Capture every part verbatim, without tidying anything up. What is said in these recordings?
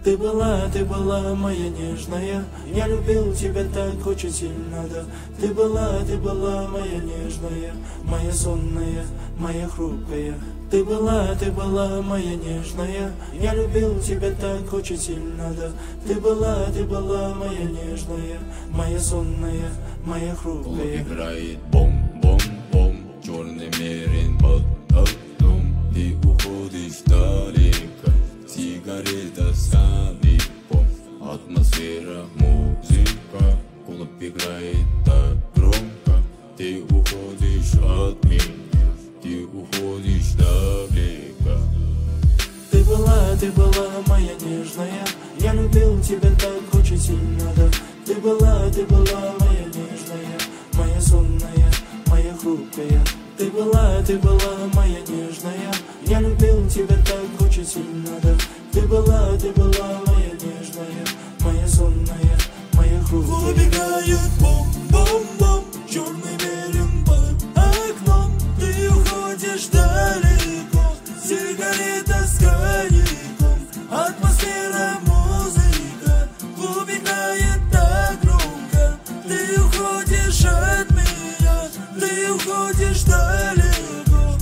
Ты была, ты была моя нежная, я любил тебя так очень сильно, да. Ты была, ты была моя нежная, моя сонная, моя хрупкая. Ты была, ты была моя нежная, я любил тебя так очень сильно, да. Ты была, ты была моя нежная, моя сонная, моя хрупкая. Клуб играет бом-бом-бом, черный мерин под окном. Ты уходишь далеко, сигарета с калипом. Атмосфера, музыка, клуб играет так громко. Ты уходишь от меня, ты уходишь далеко. Ты была, ты была моя нежная, я любил тебя так очень сильно, да. Ты была, ты была моя нежная, моя сонная, моя хрупкая. Ты была, ты была моя нежная, я любил тебя так очень сильно, да. Ты была, ты была моя нежная, моя сонная, моя хрупкая. Клуб играет бом-бом-бом, черный мерин под окном. Ты уходишь далеко, сигарета с коньяком. Атмосфера, музыка, клуб играет так громко. Ты уходишь от меня, ты уходишь далеко.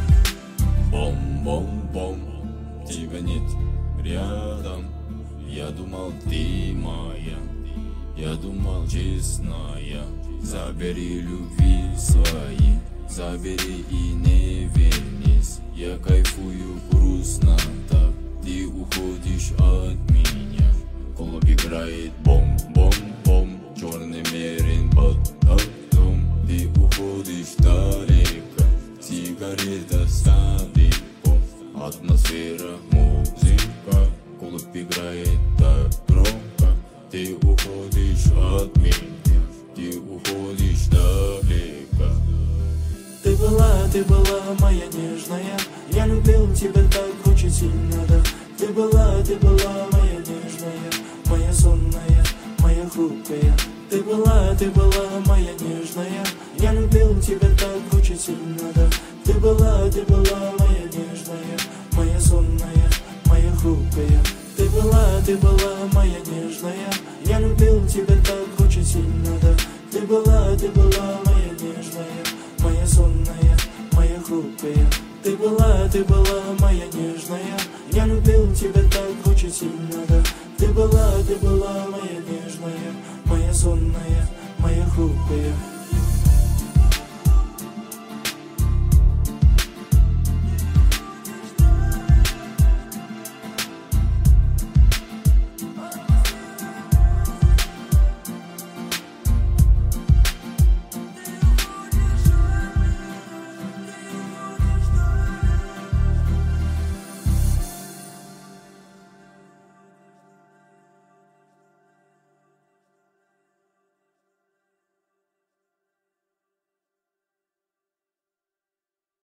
Бом-бом-бом, тебя нет рядом. Я думал, ты моя, я думал, честная. Забери любви свои, забери и не вернись. Я кайфую грустно так, ты уходишь от меня. Клуб играет бом-бом-бом, черный мерин под окном. Ты уходишь далеко, сигарета с калипом. Атмосфера, музыка, клуб играет так громко. Ты уходишь от меня, ты уходишь далеко. Ты была, ты была моя нежная, я любил тебя так очень сильно, да. Ты была, ты была моя нежная, моя сонная, моя хрупкая. Ты была, ты была моя нежная, я любил тебя так очень сильно, да. Ты была, ты была моя нежная, моя сонная, моя хрупкая. Ты была, ты была моя нежная, я любил тебя так очень сильно, да. Ты была, ты была моя нежная, моя сонная, моя хрупкая. Ты была, ты была моя нежная, я любил тебя так очень сильно, да. Ты была, ты была моя нежная, моя сонная, моя хрупкая.